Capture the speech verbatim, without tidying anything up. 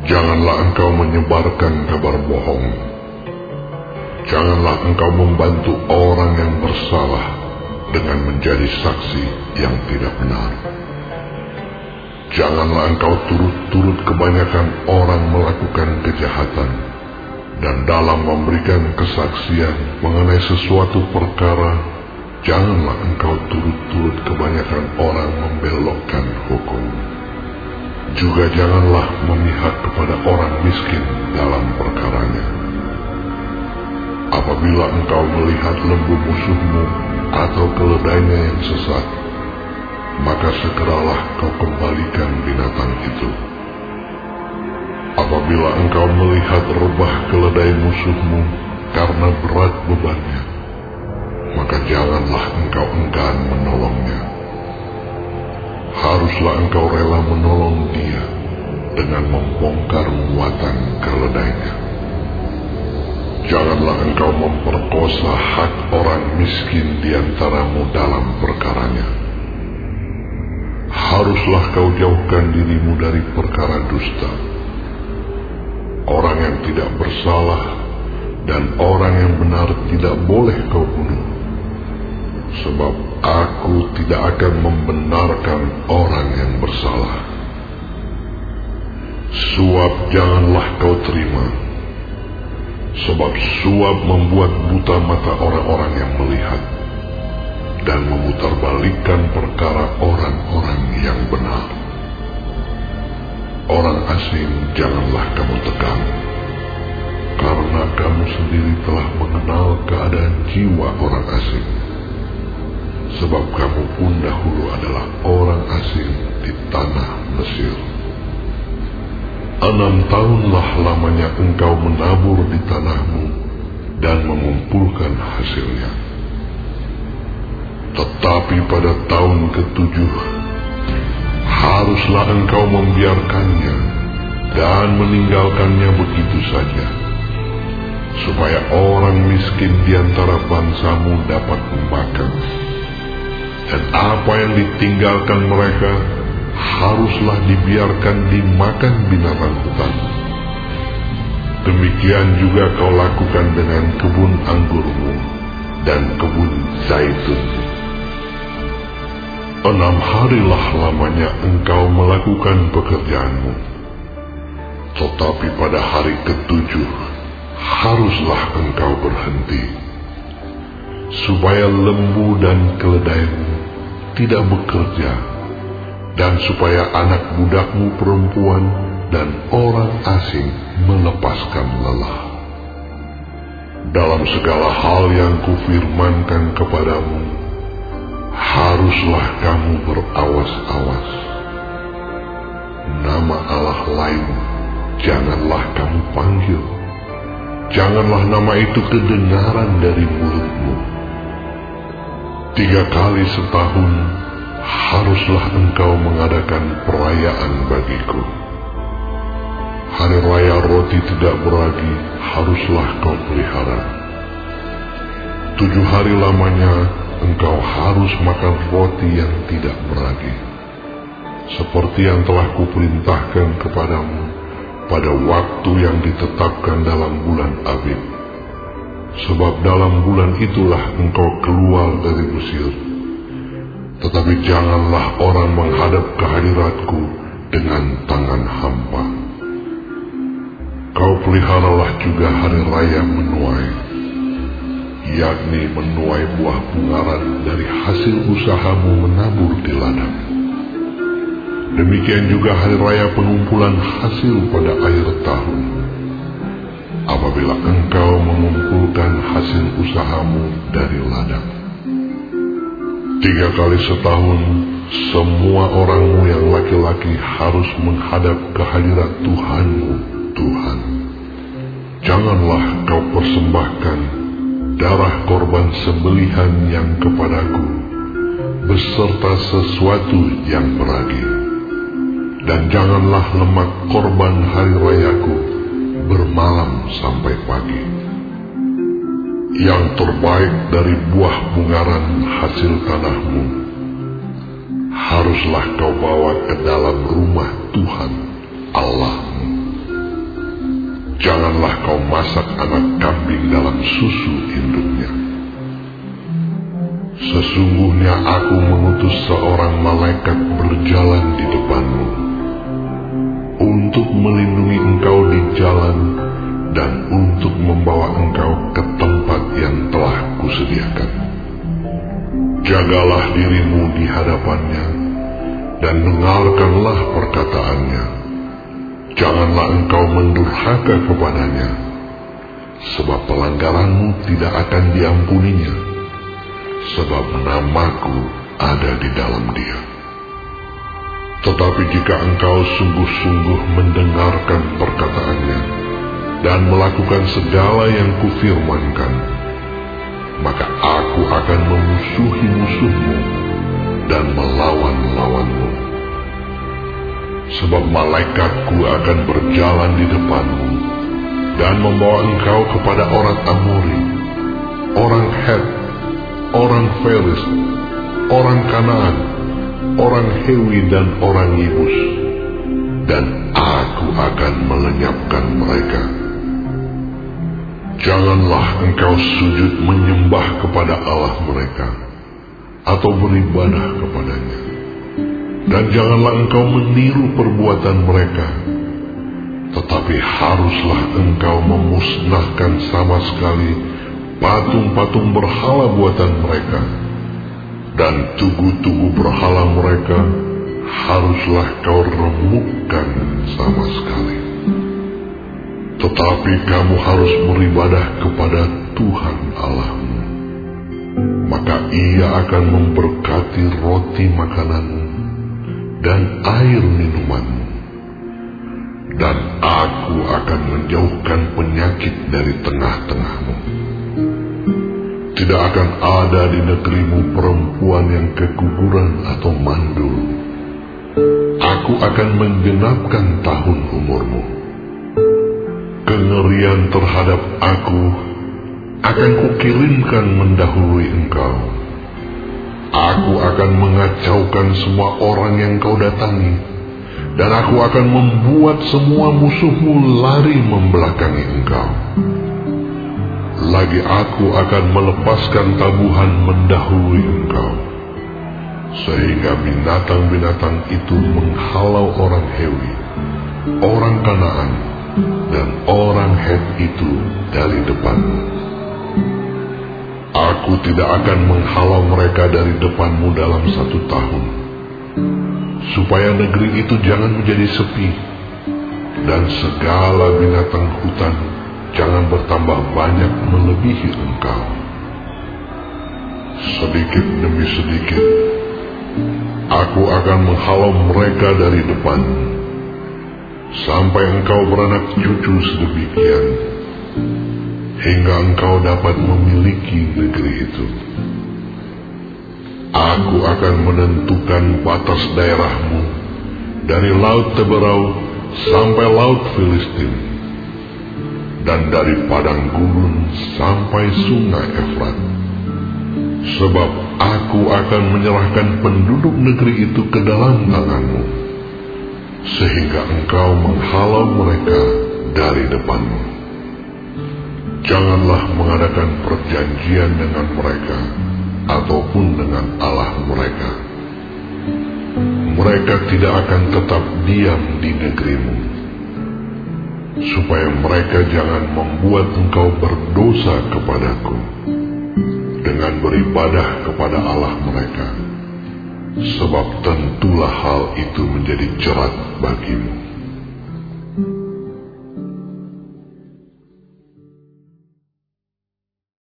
Janganlah engkau menyebarkan kabar bohong. Janganlah engkau membantu orang yang bersalah dengan menjadi saksi yang tidak benar. Janganlah engkau turut-turut kebanyakan orang melakukan kejahatan, dan dalam memberikan kesaksian mengenai sesuatu perkara, janganlah engkau turut-turut kebanyakan orang membelokkan hukum. Juga janganlah memihak kepada orang miskin dalam perkaranya. Apabila engkau melihat lembu musuhmu atau keledainya yang sesat, maka segeralah kau kembalikan binatang itu. Apabila engkau melihat rebah keledai musuhmu karena berat bebannya, maka janganlah engkau enggan menolongnya. Haruslah engkau rela menolong dia dengan membongkar muatan keledainya. Janganlah engkau memperkosa hak orang miskin di antaramu dalam perkaranya. Haruslah kau jauhkan dirimu dari perkara dusta. Orang yang tidak bersalah dan orang yang benar tidak boleh kau bunuh. Sebab aku tidak akan membenarkan orang yang bersalah. Suap janganlah kau terima, sebab suap membuat buta mata orang-orang yang melihat dan memutarbalikkan perkara orang-orang yang benar. Orang asing janganlah kamu tekan, karena kamu sendiri telah mengenal keadaan jiwa orang asing. Sebab kamu pun dahulu adalah orang asing di tanah Mesir. Enam tahunlah lamanya engkau menabur di tanahmu dan mengumpulkan hasilnya. Tetapi pada tahun ketujuh, haruslah engkau membiarkannya dan meninggalkannya begitu saja, supaya orang miskin di antara bangsamu dapat memakan. Dan apa yang ditinggalkan mereka haruslah dibiarkan dimakan binatang hutan. Demikian juga kau lakukan dengan kebun anggurmu dan kebun zaitunmu. Enam harilah lamanya engkau melakukan pekerjaanmu, tetapi pada hari ketujuh haruslah engkau berhenti, supaya lembu dan keledaimu tidak bekerja, dan supaya anak budakmu perempuan dan orang asing melepaskan lelah. Dalam segala hal yang kufirmankan kepadamu, haruslah kamu berawas-awas. Nama Allah lain janganlah kamu panggil, janganlah nama itu kedengaran dari mulutmu. Tiga kali setahun haruslah engkau mengadakan perayaan bagiku. Hari raya roti tidak beragi haruslah kau pelihara. Tujuh hari lamanya engkau harus makan roti yang tidak beragi, seperti yang telah kuperintahkan kepadamu pada waktu yang ditetapkan dalam bulan Abib. Sebab dalam bulan itulah engkau keluar dari Mesir. Tetapi janganlah orang menghadap ke hadiratku dengan tangan hampa. Kau peliharalah juga hari raya menuai, yakni menuai buah bungaran dari hasil usahamu menabur di ladang. Demikian juga hari raya pengumpulan hasil pada akhir tahun, apabila engkau mengumpulkan hasil usahamu dari ladang. Tiga kali setahun, semua orangmu yang laki-laki harus menghadap ke hadirat Tuhanmu, Tuhan. Janganlah kau persembahkan darah korban sembelihan yang kepadaku, beserta sesuatu yang beragi. Dan janganlah lemak korban hari rayaku bermalam sampai pagi. Yang terbaik dari buah bungaran hasil tanahmu haruslah kau bawa ke dalam rumah Tuhan Allahmu. janganlah kau masak anak kambing dalam susu induknya. Sesungguhnya aku mengutus seorang malaikat berjalan di depanmu, untuk melindungi engkau di jalan dan untuk membawa engkau ke tempat yang telah kusediakan. Jagalah dirimu di hadapannya dan dengarkanlah perkataannya. Janganlah engkau mendurhaka kepadanya, sebab pelanggaranmu tidak akan diampuninya, sebab namaku ada di dalam dia. Tetapi jika engkau sungguh-sungguh mendengarkan perkataannya dan melakukan segala yang kufirmankan, maka aku akan memusuhi musuhmu dan melawan-lawanmu. Sebab malaikatku akan berjalan di depanmu dan membawa engkau kepada orang Amori, orang Het, orang Feris, orang Kanaan, orang Hewi dan orang Yebus, dan aku akan melenyapkan mereka. Janganlah engkau sujud menyembah kepada Allah mereka, atau beribadah kepadanya. Dan janganlah engkau meniru perbuatan mereka, tetapi haruslah engkau memusnahkan sama sekali patung-patung berhala buatan mereka, dan tugu-tugu berhala mereka haruslah kau remukkan sama sekali. Tetapi kamu harus beribadah kepada Tuhan Allahmu, maka Ia akan memberkati roti makananmu dan air minumanmu, dan aku akan menjauhkan penyakit dari tengah-tengahmu. Tidak akan ada di negerimu perempuan yang keguguran atau mandul. Aku akan menggenapkan tahun umurmu. Kengerian terhadap aku akan kukirimkan mendahului engkau. Aku akan mengacaukan semua orang yang kau datangi, dan aku akan membuat semua musuhmu lari membelakangi engkau. Lagi aku akan melepaskan tabuhan mendahului engkau, sehingga binatang-binatang itu menghalau orang Hewi, orang Kanaan, dan orang Het itu dari depanmu. Aku tidak akan menghalau mereka dari depanmu dalam satu tahun, supaya negeri itu jangan menjadi sepi, dan segala binatang hutan jangan bertambah banyak melebihi engkau. Sedikit demi sedikit, aku akan menghalau mereka dari depanmu, sampai engkau beranak cucu sedemikian, hingga engkau dapat memiliki negeri itu. Aku akan menentukan batas daerahmu dari Laut Teberau sampai Laut Filistin, dan dari padang gurun sampai sungai Efrat. Sebab aku akan menyerahkan penduduk negeri itu ke dalam tanganmu, sehingga engkau menghalau mereka dari depanmu. Janganlah mengadakan perjanjian dengan mereka ataupun dengan Allah mereka. Mereka tidak akan tetap diam di negerimu, supaya mereka jangan membuat engkau berdosa kepadaku dengan beribadah kepada Allah mereka, sebab tentulah hal itu menjadi jerat bagimu.